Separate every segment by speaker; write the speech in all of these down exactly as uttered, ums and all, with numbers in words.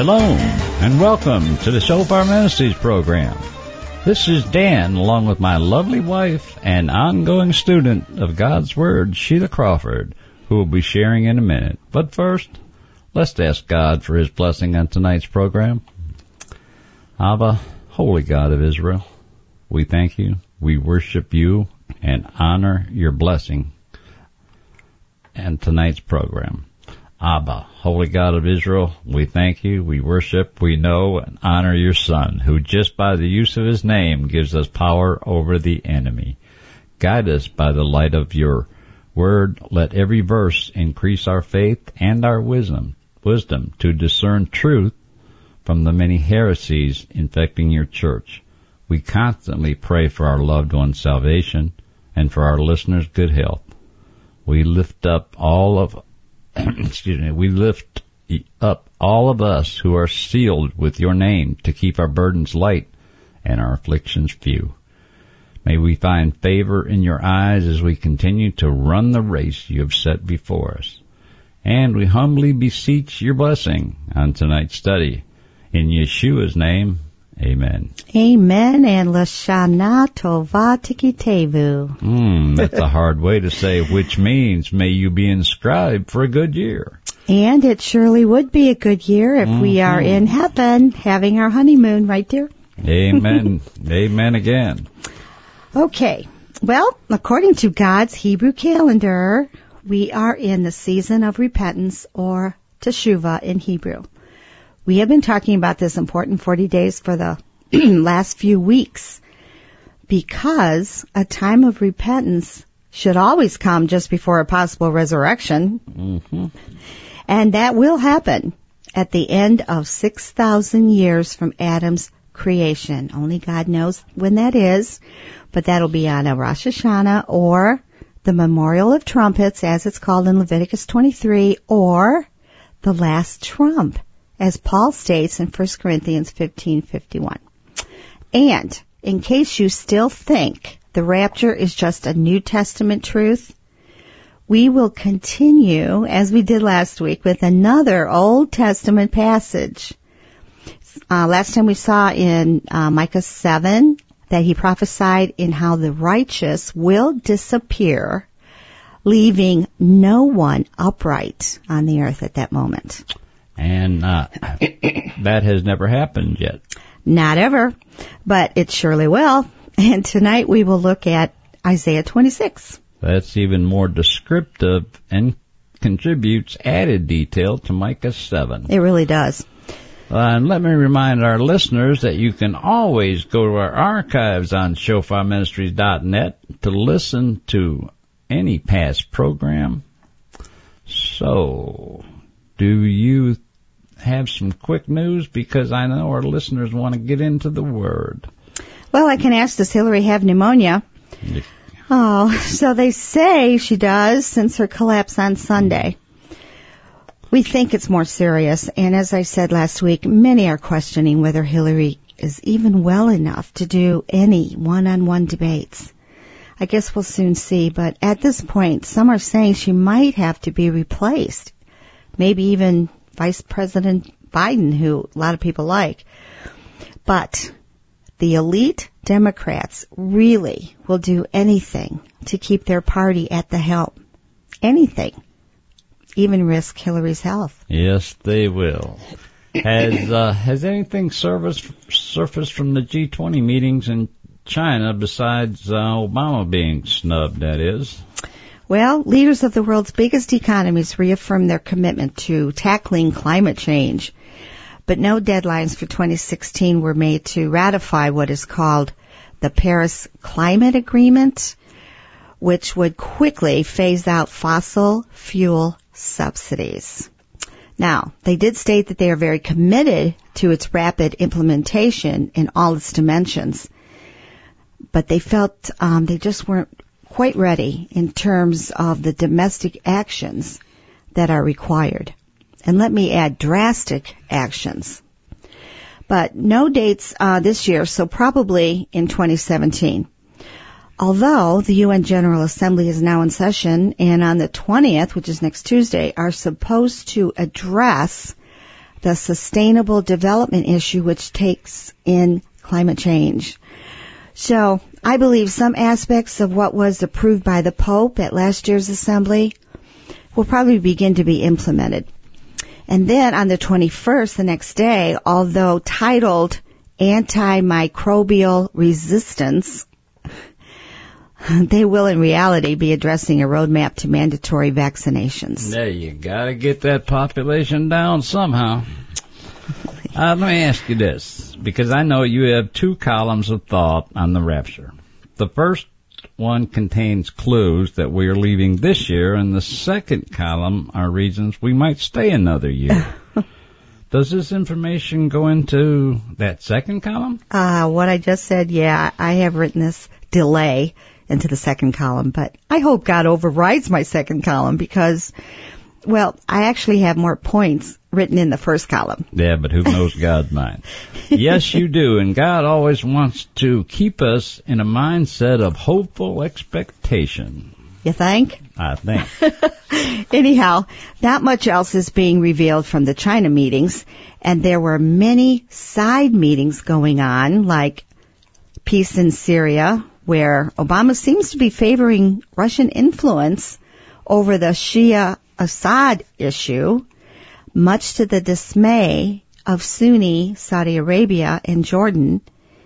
Speaker 1: Shalom, and welcome to the Shofar Ministries program. This is Dan, along with my lovely wife and ongoing student of God's Word, Sheila Crawford, who will be sharing in a minute. But first, let's ask God for His blessing on tonight's program. Abba, Holy God of Israel, we thank you, we worship you, and honor your blessing in tonight's program. Abba, Holy God of Israel, we thank you, we worship, we know, and honor your Son, who just by the use of his name gives us power over the enemy. Guide us by the light of your word. Let every verse increase our faith and our wisdom, wisdom to discern truth from the many heresies infecting your church. We constantly pray for our loved ones' salvation and for our listeners' good health. We lift up all of excuse me, we lift up all of us who are sealed with your name to keep our burdens light and our afflictions few. May we find favor in your eyes as we continue to run the race you have set before us. And we humbly beseech your blessing on tonight's study. In Yeshua's name, amen.
Speaker 2: Amen, and Lashana Tova Tikitevu.
Speaker 1: Hmm, that's a hard way to say, which means may you be inscribed for a good year.
Speaker 2: And it surely would be a good year if mm-hmm. we are in heaven having our honeymoon, right dear?
Speaker 1: Amen. Amen again.
Speaker 2: Okay. Well, according to God's Hebrew calendar, we are in the season of repentance, or teshuvah in Hebrew. We have been talking about this important forty days for the last few weeks because a time of repentance should always come just before a possible resurrection.
Speaker 1: Mm-hmm.
Speaker 2: And that will happen at the end of six thousand years from Adam's creation. Only God knows when that is, but that'll be on a Rosh Hashanah or the Memorial of Trumpets, as it's called in Leviticus twenty-three, or the last trump, as Paul states in First Corinthians fifteen fifty-one. And in case you still think the rapture is just a New Testament truth, we will continue, as we did last week, with another Old Testament passage. Uh, last time we saw in uh, Micah seven that he prophesied in how the righteous will disappear, leaving no one upright on the earth at that moment.
Speaker 1: And uh, that has never happened yet.
Speaker 2: Not ever, but it surely will. And tonight we will look at Isaiah twenty-six.
Speaker 1: That's even more descriptive and contributes added detail to Micah seven.
Speaker 2: It really does.
Speaker 1: Uh, and let me remind our listeners that you can always go to our archives on shofar ministries dot net to listen to any past program. So, do you have some quick news? Because I know our listeners want to get into the Word.
Speaker 2: Well, I can ask, does Hillary have pneumonia?
Speaker 1: Yeah.
Speaker 2: Oh, so they say she does since her collapse on Sunday. We think it's more serious, and as I said last week, many are questioning whether Hillary is even well enough to do any one-on-one debates. I guess we'll soon see, but at this point, some are saying she might have to be replaced. Maybe even Vice President Biden, who a lot of people like. But the elite Democrats really will do anything to keep their party at the helm. Anything. Even risk Hillary's health.
Speaker 1: Yes, they will. Has uh, has anything surfaced, surfaced from the G twenty meetings in China besides uh, Obama being snubbed, that is?
Speaker 2: Well, leaders of the world's biggest economies reaffirmed their commitment to tackling climate change, but no deadlines for twenty sixteen were made to ratify what is called the Paris Climate Agreement, which would quickly phase out fossil fuel subsidies. Now, they did state that they are very committed to its rapid implementation in all its dimensions, but they felt um, they just weren't quite ready in terms of the domestic actions that are required. And let me add, drastic actions. But no dates uh, this year, so probably in twenty seventeen. Although the U N General Assembly is now in session, and on the twentieth, which is next Tuesday, are supposed to address the sustainable development issue, which takes in climate change. So I believe some aspects of what was approved by the Pope at last year's assembly will probably begin to be implemented. And then on the twenty-first, the next day, although titled Antimicrobial Resistance, they will in reality be addressing a roadmap to mandatory vaccinations.
Speaker 1: There, you gotta get that population down somehow. Uh, let me ask you this, because I know you have two columns of thought on the rapture. The first one contains clues that we are leaving this year, and the second column are reasons we might stay another year. Does this information go into that second column?
Speaker 2: Uh, what I just said, yeah, I have written this delay into the second column, but I hope God overrides my second column because, well, I actually have more points written in the first column.
Speaker 1: Yeah, but who knows God's mind? Yes, you do, and God always wants to keep us in a mindset of hopeful expectation.
Speaker 2: You think?
Speaker 1: I think.
Speaker 2: Anyhow, not much else is being revealed from the China meetings, and there were many side meetings going on, like peace in Syria, where Obama seems to be favoring Russian influence over the Shia Assad issue, much to the dismay of Sunni Saudi Arabia and Jordan.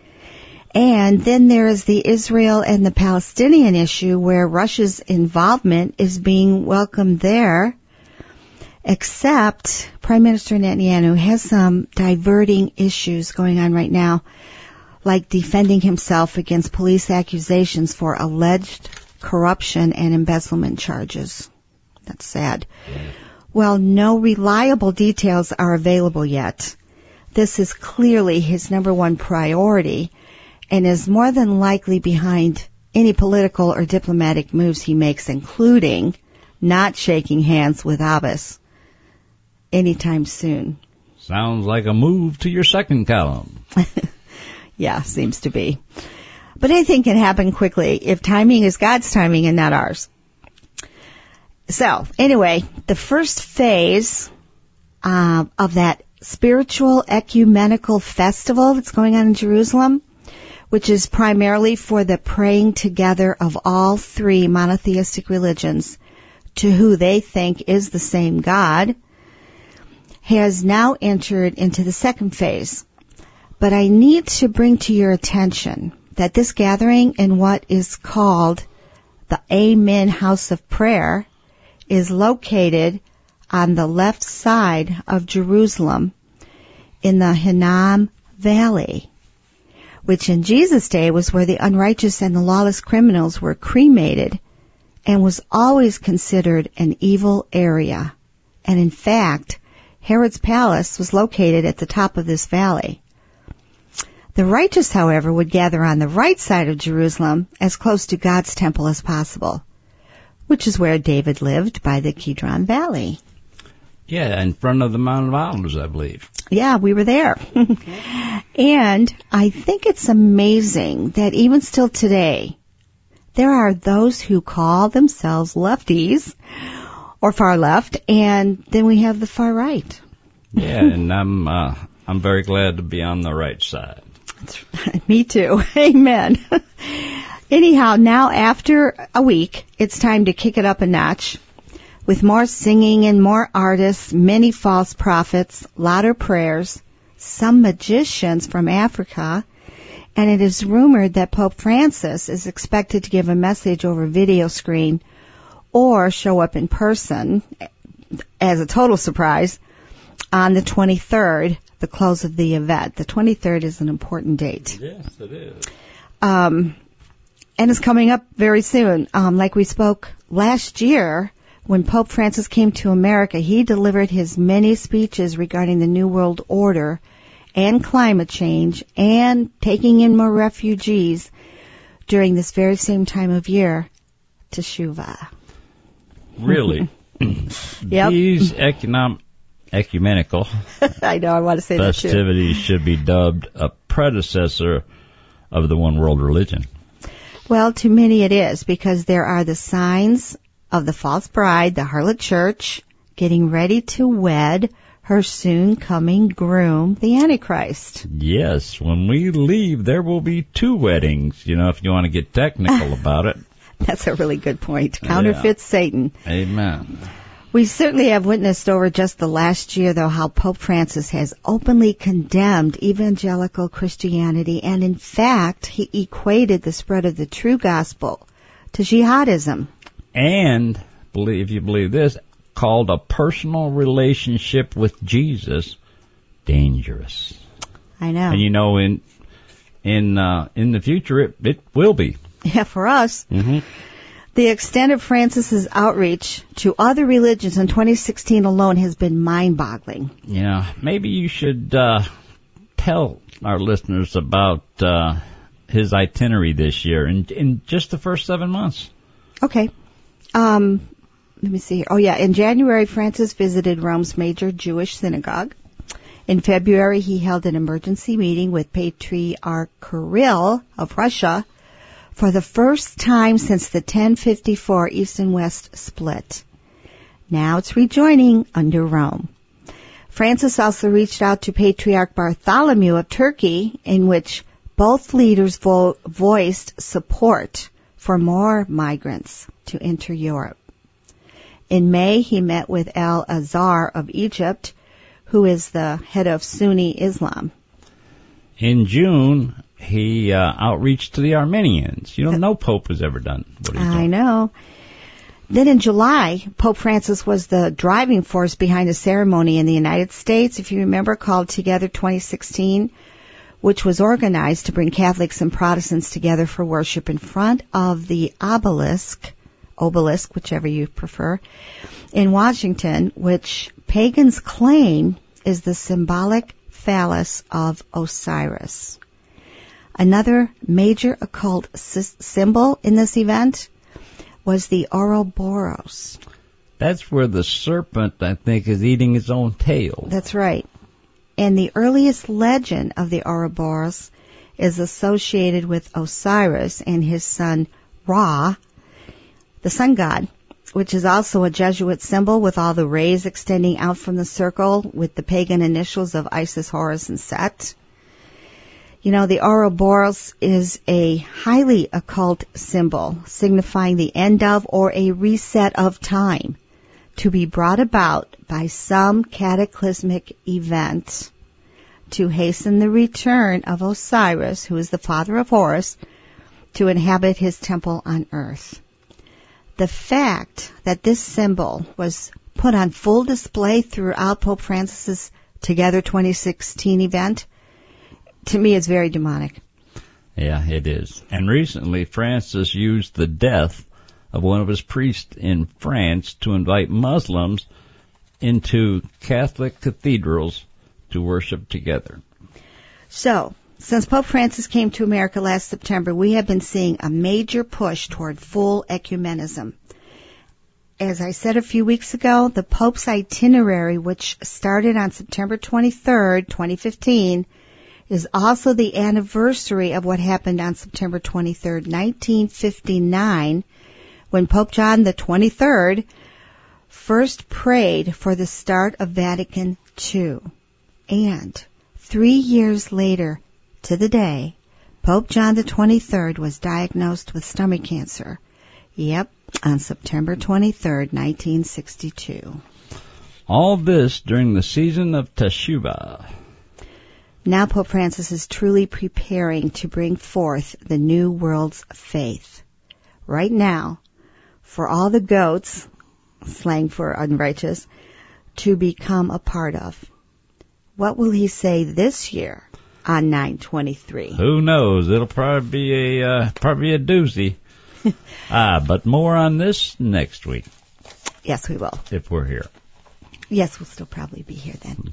Speaker 2: And then there is the Israel and the Palestinian issue where Russia's involvement is being welcomed there, except Prime Minister Netanyahu has some diverting issues going on right now, like defending himself against police accusations for alleged corruption and embezzlement charges. That's sad. Well, no reliable details are available yet. This is clearly his number one priority and is more than likely behind any political or diplomatic moves he makes, including not shaking hands with Abbas anytime soon.
Speaker 1: Sounds like a move to your second column.
Speaker 2: Yeah, seems to be. But anything can happen quickly if timing is God's timing and not ours. So, anyway, the first phase uh, of that spiritual ecumenical festival that's going on in Jerusalem, which is primarily for the praying together of all three monotheistic religions to who they think is the same God, has now entered into the second phase. But I need to bring to your attention that this gathering in what is called the Amen House of Prayer is located on the left side of Jerusalem in the Hinnom Valley, which in Jesus' day was where the unrighteous and the lawless criminals were cremated and was always considered an evil area. And in fact, Herod's palace was located at the top of this valley. The righteous, however, would gather on the right side of Jerusalem as close to God's temple as possible, which is where David lived by the Kidron Valley.
Speaker 1: Yeah, in front of the Mount of Olives, I believe.
Speaker 2: Yeah, we were there. And I think it's amazing that even still today, there are those who call themselves lefties or far left, and then we have the far right.
Speaker 1: Yeah, and I'm uh, I'm very glad to be on the right side.
Speaker 2: Me too. Amen. Anyhow, now after a week, it's time to kick it up a notch with more singing and more artists, many false prophets, louder prayers, some magicians from Africa, and it is rumored that Pope Francis is expected to give a message over video screen or show up in person as a total surprise on the twenty-third, the close of the event. The twenty-third is an important date.
Speaker 1: Yes, it is.
Speaker 2: Um, and it's coming up very soon. Um, like we spoke last year, when Pope Francis came to America, he delivered his many speeches regarding the New World Order and climate change and taking in more refugees during this very same time of year, Teshuvah.
Speaker 1: Really?
Speaker 2: Yep.
Speaker 1: These economic, ecumenical
Speaker 2: I know, I want to say that too.
Speaker 1: festivities should be dubbed a predecessor of the one world religion.
Speaker 2: Well, to many it is, because there are the signs of the false bride, the harlot church, getting ready to wed her soon coming groom, the Antichrist.
Speaker 1: Yes, when we leave, there will be two weddings, you know, if you want to get technical about it.
Speaker 2: That's a really good point. Counterfeit
Speaker 1: Yeah.
Speaker 2: Satan.
Speaker 1: Amen.
Speaker 2: We certainly have witnessed over just the last year, though, how Pope Francis has openly condemned evangelical Christianity, and in fact, he equated the spread of the true gospel to jihadism.
Speaker 1: And, believe if you believe this, called a personal relationship with Jesus dangerous.
Speaker 2: I know.
Speaker 1: And you know, in in uh, in the future, it it will be.
Speaker 2: Yeah, for us.
Speaker 1: Mm-hmm.
Speaker 2: The extent of Francis's outreach to other religions in twenty sixteen alone has been mind-boggling.
Speaker 1: Yeah, maybe you should uh, tell our listeners about uh, his itinerary this year in in just the first seven months.
Speaker 2: Okay. Um, let me see here. Oh, yeah. In January, Francis visited Rome's major Jewish synagogue. In February, he held an emergency meeting with Patriarch Kirill of Russia for the first time since the ten fifty-four East and West split. Now it's rejoining under Rome. Francis also reached out to Patriarch Bartholomew of Turkey, in which both leaders vo- voiced support for more migrants to enter Europe. In May, he met with Al-Azhar of Egypt, who is the head of Sunni Islam.
Speaker 1: In June, he uh, outreached to the Armenians. You know, no pope has ever done what he's done.
Speaker 2: I know. Then in July, Pope Francis was the driving force behind a ceremony in the United States, if you remember, called Together twenty sixteen, which was organized to bring Catholics and Protestants together for worship in front of the obelisk, obelisk, whichever you prefer, in Washington, which pagans claim is the symbolic phallus of Osiris. Another major occult sy- symbol in this event was the Ouroboros.
Speaker 1: That's where the serpent, I think, is eating its own tail.
Speaker 2: That's right. And the earliest legend of the Ouroboros is associated with Osiris and his son Ra, the sun god, which is also a Jesuit symbol with all the rays extending out from the circle with the pagan initials of Isis, Horus, and Set. You know, the Ouroboros is a highly occult symbol signifying the end of or a reset of time to be brought about by some cataclysmic event to hasten the return of Osiris, who is the father of Horus, to inhabit his temple on earth. The fact that this symbol was put on full display throughout Pope Francis's Together twenty sixteen event, to me, is very demonic.
Speaker 1: Yeah, it is. And recently, Francis used the death of one of his priests in France to invite Muslims into Catholic cathedrals to worship together.
Speaker 2: So, since Pope Francis came to America last September, we have been seeing a major push toward full ecumenism. As I said a few weeks ago, the Pope's itinerary, which started on September twenty-third, twenty fifteen, is also the anniversary of what happened on September twenty-third, nineteen fifty-nine, when Pope John the twenty-third first prayed for the start of Vatican two. And three years later, to the day, Pope John the twenty-third was diagnosed with stomach cancer. Yep, on September twenty-third, nineteen sixty-two.
Speaker 1: All this during the season of Teshuvah.
Speaker 2: Now Pope Francis is truly preparing to bring forth the new world's faith. Right now, for all the goats, slang for unrighteous, to become a part of. What will he say this year on nine twenty-three?
Speaker 1: Who knows? It'll probably be a uh, probably a doozy. ah, but more on this next week.
Speaker 2: Yes, we will.
Speaker 1: If we're here.
Speaker 2: Yes, we'll still probably be here then.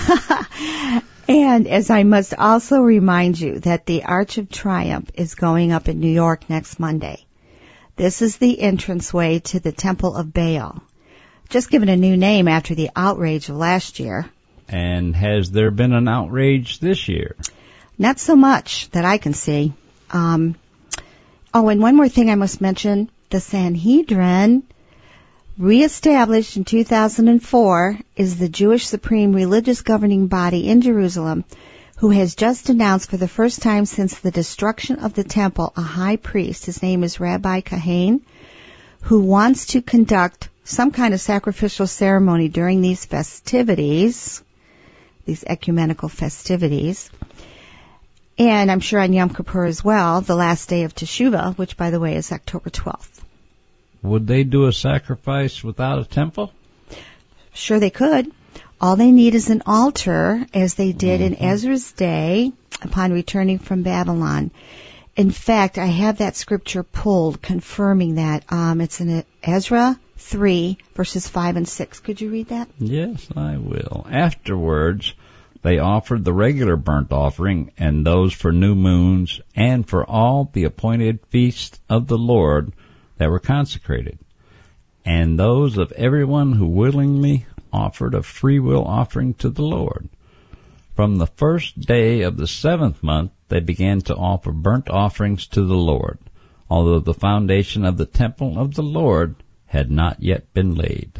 Speaker 2: And as I must also remind you that the Arch of Triumph is going up in New York next Monday. This is the entranceway to the Temple of Baal, just given a new name after the outrage of last year.
Speaker 1: And has there been an outrage this year?
Speaker 2: Not so much that I can see. Um, oh, and one more thing I must mention. The Sanhedrin Reestablished in two thousand four is the Jewish Supreme Religious Governing Body in Jerusalem, who has just announced for the first time since the destruction of the temple a high priest. His name is Rabbi Kahane, who wants to conduct some kind of sacrificial ceremony during these festivities, these ecumenical festivities. And I'm sure on Yom Kippur as well, the last day of Teshuvah, which, by the way, is October twelfth.
Speaker 1: Would they do a sacrifice without a temple?
Speaker 2: Sure they could. All they need is an altar, as they did mm-hmm. in Ezra's day upon returning from Babylon. In fact, I have that scripture pulled confirming that. Um, it's in Ezra three, verses five and six. Could you read that?
Speaker 1: Yes, I will. Afterwards, they offered the regular burnt offering and those for new moons and for all the appointed feasts of the Lord that were consecrated, and those of everyone who willingly offered a free will offering to the Lord. From the first day of the seventh month, they began to offer burnt offerings to the Lord, although the foundation of the temple of the Lord had not yet been laid.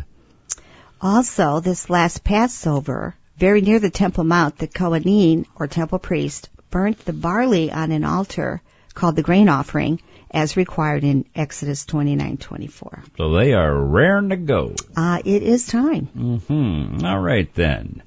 Speaker 2: Also, this last Passover, very near the Temple Mount, the Kohanim, or temple priest, burnt the barley on an altar called the grain offering, as required in Exodus twenty-nine twenty-four.
Speaker 1: So they are raring to go.
Speaker 2: Uh, it is time.
Speaker 1: Mm-hmm. All right, then.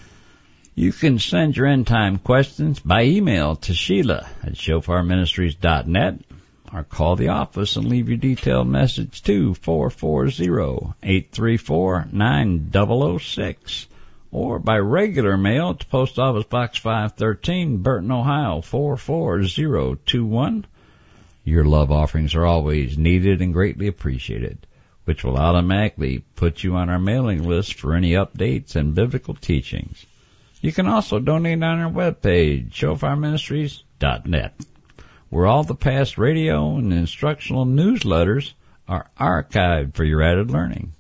Speaker 1: You can send your end time questions by email to Sheila at shofar ministries dot net or call the office and leave your detailed message to four four zero, eight three four, nine zero zero six or by regular mail to Post Office Box five thirteen, Burton, Ohio four four zero two one. Your love offerings are always needed and greatly appreciated, which will automatically put you on our mailing list for any updates and biblical teachings. You can also donate on our webpage, shofar ministries dot net, where all the past radio and instructional newsletters are archived for your added learning.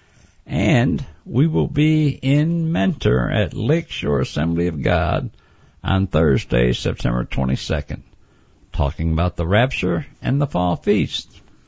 Speaker 1: And we will be in Mentor at Lakeshore Assembly of God on Thursday, September twenty-second. Talking about the rapture and the fall feast.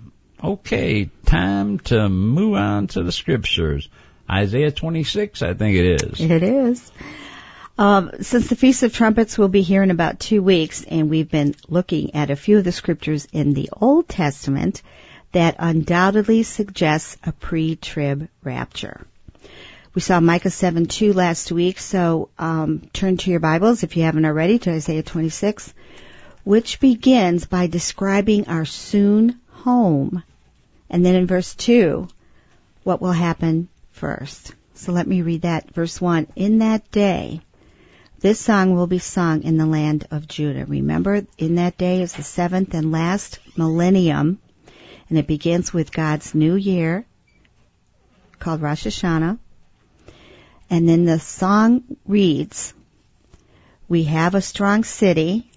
Speaker 1: Okay, time to move on to the scriptures. Isaiah twenty-six, I think it is.
Speaker 2: It is. Um, since the Feast of Trumpets will be here in about two weeks, and we've been looking at a few of the scriptures in the Old Testament that undoubtedly suggests a pre-trib rapture. We saw Micah seven two last week, so um, turn to your Bibles, if you haven't already, to Isaiah twenty-six. Which begins by describing our soon home. And then in verse two, what will happen first. So let me read that. Verse one, in that day, this song will be sung in the land of Judah. Remember, in that day is the seventh and last millennium, and it begins with God's new year, called Rosh Hashanah. And then the song reads, we have a strong city,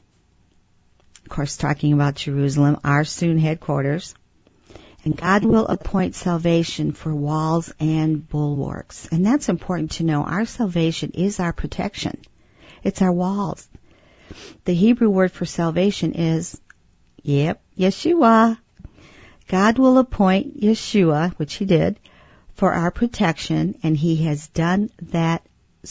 Speaker 2: of course, talking about Jerusalem, our soon headquarters. And God will appoint salvation for walls and bulwarks. And that's important to know. Our salvation is our protection. It's our walls. The Hebrew word for salvation is, yep, Yeshua. God will appoint Yeshua, which he did, for our protection, and he has done that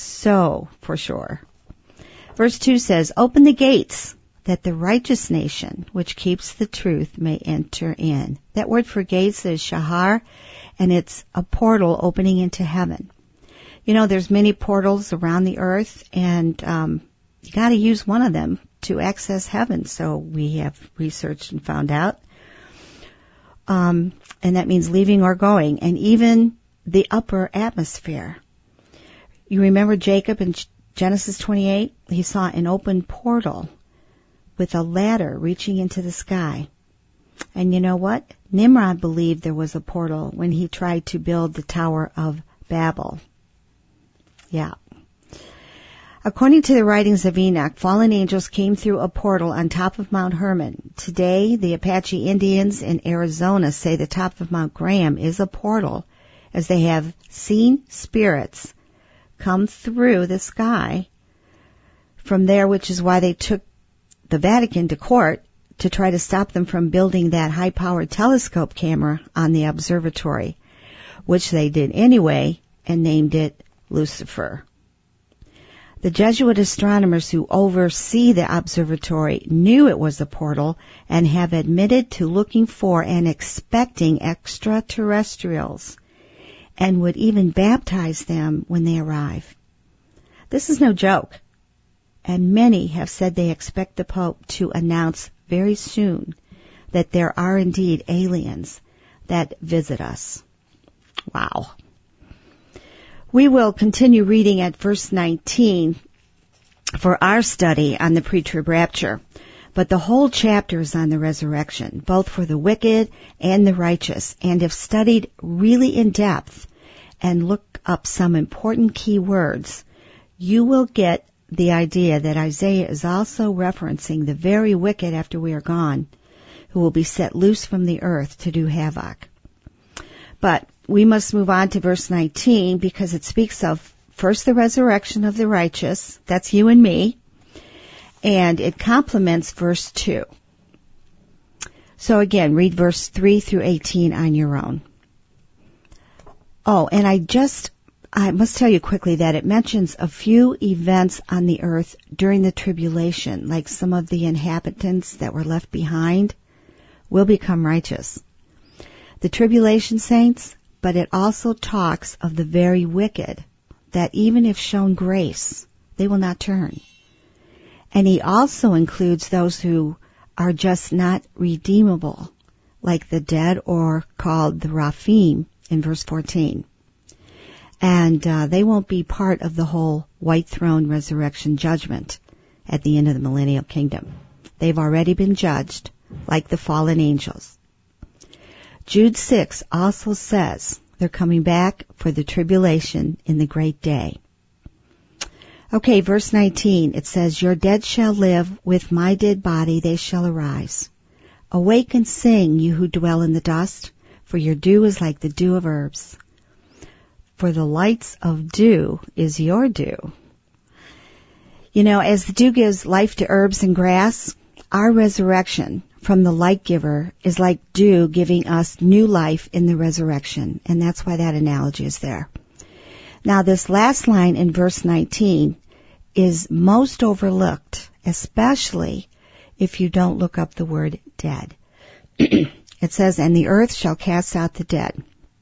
Speaker 2: so for sure. Verse two says, open the gates, that the righteous nation, which keeps the truth, may enter in. That word for gates is shahar, and it's a portal opening into heaven. You know, there's many portals around the earth, and um, you got to use one of them to access heaven. So we have researched and found out. Um, and that means leaving or going, and even the upper atmosphere. You remember Jacob in Genesis twenty-eight? He saw an open portal with a ladder reaching into the sky. And you know what? Nimrod believed there was a portal when he tried to build the Tower of Babel. Yeah. According to the writings of Enoch, fallen angels came through a portal on top of Mount Hermon. Today, the Apache Indians in Arizona say the top of Mount Graham is a portal, as they have seen spirits come through the sky from there, which is why they took the Vatican to court to try to stop them from building that high-powered telescope camera on the observatory. which they did anyway and named it Lucifer. The Jesuit astronomers who oversee the observatory knew it was a portal and have admitted to looking for and expecting extraterrestrials and would even baptize them when they arrive. This is no joke, and many have said they expect the Pope to announce very soon that there are indeed aliens that visit us. Wow. We will continue reading at verse nineteen for our study on the pre-trib rapture, but the whole chapter is on the resurrection, both for the wicked and the righteous, and if studied really in depth and look up some important key words, you will get the idea that Isaiah is also referencing the very wicked after we are gone, who will be set loose from the earth to do havoc. But we must move on to verse nineteen because it speaks of first the resurrection of the righteous, that's you and me, and it complements verse two. So again, read verse three through eighteen on your own. Oh, and I just, I must tell you quickly that it mentions a few events on the earth during the tribulation, like some of the inhabitants that were left behind will become righteous. The tribulation saints, but it also talks of the very wicked, that even if shown grace, they will not turn. And he also includes those who are just not redeemable, like the dead or called the Raphaim in verse fourteen. And uh, they won't be part of the whole white throne resurrection judgment at the end of the millennial kingdom. They've already been judged, like the fallen angels. Jude six also says they're coming back for the tribulation in the great day. Okay, verse nineteen, it says, your dead shall live, with my dead body they shall arise. Awake and sing, you who dwell in the dust, for your dew is like the dew of herbs. For the lights of dew is your dew. You know, as the dew gives life to herbs and grass, our resurrection from the light giver is like dew giving us new life in the resurrection, and that's why that analogy is there. Now, this last line in verse nineteen is most overlooked, especially if you don't look up the word dead. It says, and the earth shall cast out the dead.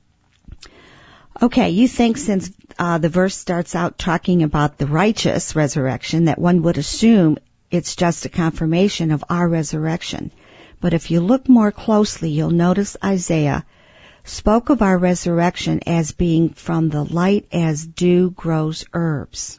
Speaker 2: Okay, you think since uh, the verse starts out talking about the righteous resurrection that one would assume it's just a confirmation of our resurrection. But if you look more closely, you'll notice Isaiah spoke of our resurrection as being from the light as dew grows herbs.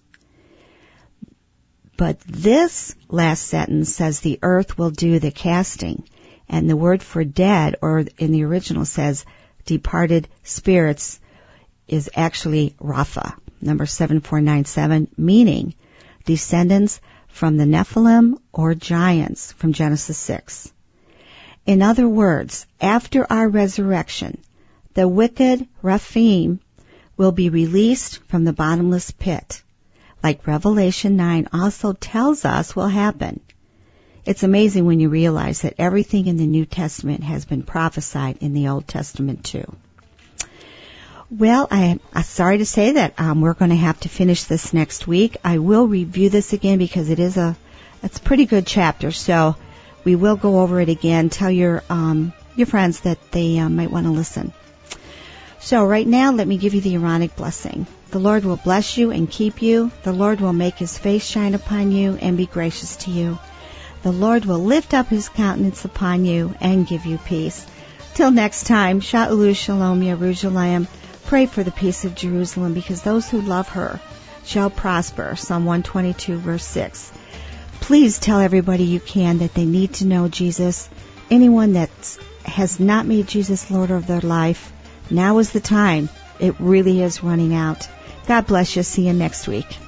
Speaker 2: But this last sentence says the earth will do the casting, and the word for dead, or in the original says departed spirits, is actually Rapha, number seven four nine seven, meaning descendants from the Nephilim or giants from Genesis six. In other words, after our resurrection, the wicked Raphaim will be released from the bottomless pit, like Revelation nine also tells us will happen. It's amazing when you realize that everything in the New Testament has been prophesied in the Old Testament too. Well, I, I'm sorry to say that um, we're going to have to finish this next week. I will review this again because it is a, it's a pretty good chapter. So we will go over it again. Tell your um, your friends that they uh, might want to listen. So right now, let me give you the Aaronic blessing. The Lord will bless you and keep you. The Lord will make His face shine upon you and be gracious to you. The Lord will lift up His countenance upon you and give you peace. Till next time, Sha'ulu Shalom Yerushalayim. Pray for the peace of Jerusalem, because those who love her shall prosper. Psalm one twenty-two, verse six. Please tell everybody you can that they need to know Jesus. Anyone that has not made Jesus Lord of their life, now is the time. It really is running out. God bless you. See you next week.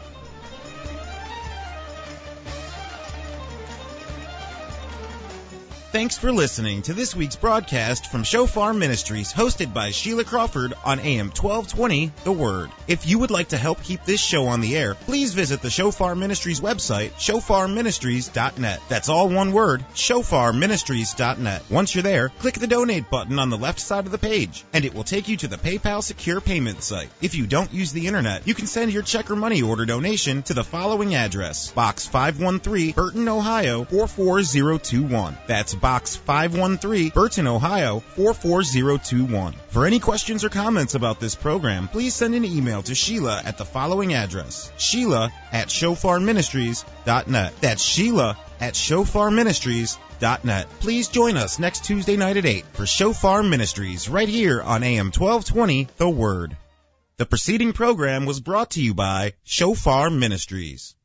Speaker 3: Thanks for listening to this week's broadcast from Shofar Ministries, hosted by Sheila Crawford on A M twelve twenty, The Word. If you would like to help keep this show on the air, please visit the Shofar Ministries website, shofar ministries dot net. That's all one word, shofar ministries dot net. Once you're there, click the donate button on the left side of the page, and it will take you to the PayPal secure payment site. If you don't use the internet, you can send your check or money order donation to the following address: Box five one three, Burton, Ohio four four zero two one. That's Box five one three, Burton, Ohio four four zero two one. For any questions or comments about this program, please send an email to Sheila at the following address: Sheila at shofar ministries dot net. That's Sheila at shofar ministries dot net. Please join us next Tuesday night at eight for Shofar Ministries right here on A M twelve twenty, The Word. The preceding program was brought to you by Shofar Ministries.